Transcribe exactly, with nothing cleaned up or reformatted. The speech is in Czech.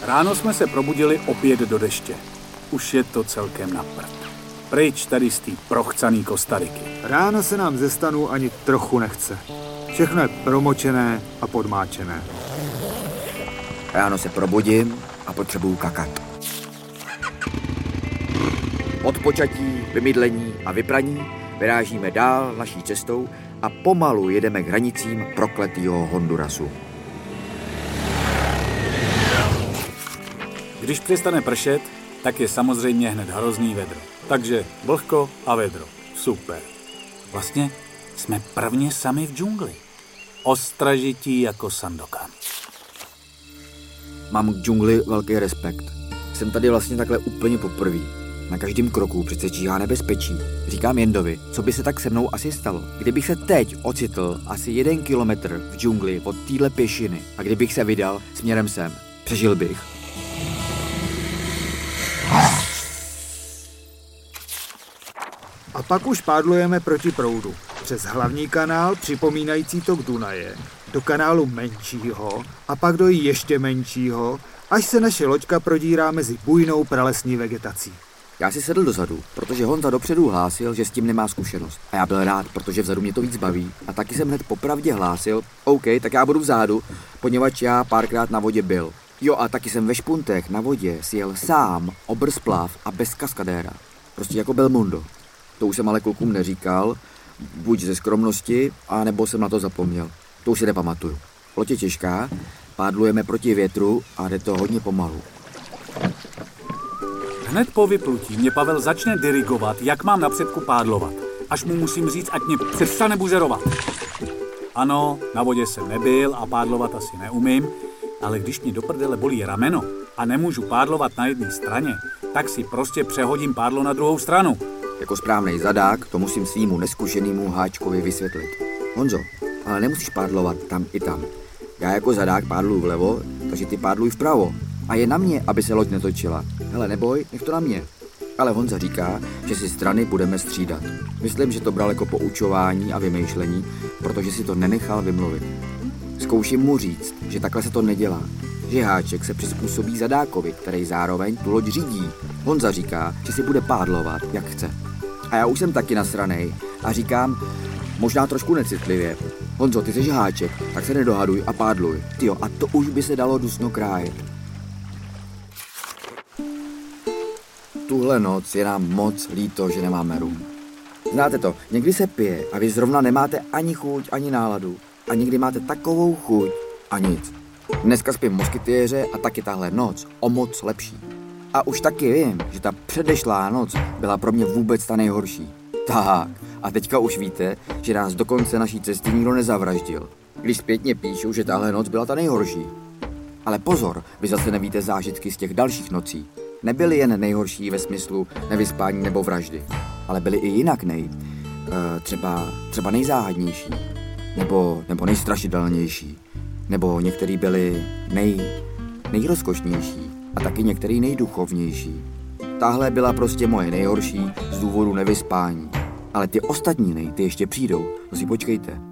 Ráno jsme se probudili opět do deště. Už je to celkem na prd. Pryč tady z té prochcaný Kostariky. Ráno se nám ze stanu ani trochu nechce. Všechno je promočené a podmáčené. Ráno se probudím a potřebuju kakat. Od počatí, vymydlení a vypraní vyrážíme dál naší cestou a pomalu jedeme k hranicím prokletýho Hondurasu. Když přestane pršet, tak je samozřejmě hned hrozný vedro. Takže vlhko a vedro. Super. Vlastně jsme prvně sami v džungli. Ostražití jako Sandokan. Mám k džungli velký respekt. Jsem tady vlastně takhle úplně poprvý. Na každém kroku přece číhá nebezpečí. Říkám Jendovi, co by se tak se mnou asi stalo, kdybych se teď ocitl asi jeden kilometr v džungli od téhle pěšiny a kdybych se vydal směrem sem. Přežil bych. A pak už pádlujeme proti proudu. Přes hlavní kanál připomínající tok Dunaje, do kanálu menšího a pak do ještě menšího, až se naše loďka prodírá mezi bujnou pralesní vegetací. Já si sedl dozadu, protože Honza dopředu hlásil, že s tím nemá zkušenost. A já byl rád, protože vzadu mě to víc baví. A taky jsem hned popravdě hlásil, OK, tak já budu vzadu, poněvadž já párkrát na vodě byl. Jo, a taky jsem ve špuntech na vodě sjel sám, obrsplav a bez kaskadéra. Prostě jako Belmondo. To už jsem ale klukům neříkal, buď ze skromnosti, anebo jsem na to zapomněl. To už si nepamatuju. Loď je těžká, pádlujeme proti větru a jde to hodně pomalu. Hned po vyplutí mě Pavel začne dirigovat, jak mám na předku pádlovat. Až mu musím říct, ať mě přestane bužerovat. Ano, na vodě jsem nebyl a pádlovat asi neumím, ale když mě do prdele bolí rameno a nemůžu pádlovat na jedné straně, tak si prostě přehodím pádlo na druhou stranu. Jako správnej zadák to musím svýmu neskušenému háčkovi vysvětlit. Honzo, ale nemusíš pádlovat tam i tam. Já jako zadák pádluju vlevo, takže ty pádluj vpravo. A je na mě, aby se loď netočila. Hele, neboj, nech to na mě. Ale Honza říká, že si strany budeme střídat. Myslím, že to bral jako poučování a vymýšlení, protože si to nenechal vymluvit. Zkouším mu říct, že takhle se to nedělá. Že háček se přizpůsobí zadákovi, který zároveň tu loď řídí. Honza říká, že si bude pádlovat, jak chce. A já už jsem taky nasranej a říkám, možná trošku necitlivě, Honzo, ty jsi háček, tak se nedohaduj a pádluj. Tyjo, a to už by se dalo dusno krájet. Tuhle noc je nám moc líto, že nemáme rum. Znáte to, někdy se pije a vy zrovna nemáte ani chuť, ani náladu. A někdy máte takovou chuť a nic. Dneska spím moskytiéře a taky tahle noc o moc lepší. A už taky vím, že ta předešlá noc byla pro mě vůbec ta nejhorší. Tak, a teďka už víte, že nás do konce naší cesty nikdo nezavraždil. Když zpětně píšu, že tahle noc byla ta nejhorší. Ale pozor, vy zase nevíte zážitky z těch dalších nocí. Nebyly jen nejhorší ve smyslu nevyspání nebo vraždy, ale byly i jinak nej. E, třeba, třeba nejzáhadnější, nebo, nebo nejstrašidelnější, nebo některý byly nej, nejrozkošnější a taky některý nejduchovnější. Tahle byla prostě moje nejhorší z důvodu nevyspání. Ale ty ostatní nej, ty ještě přijdou, to si počkejte.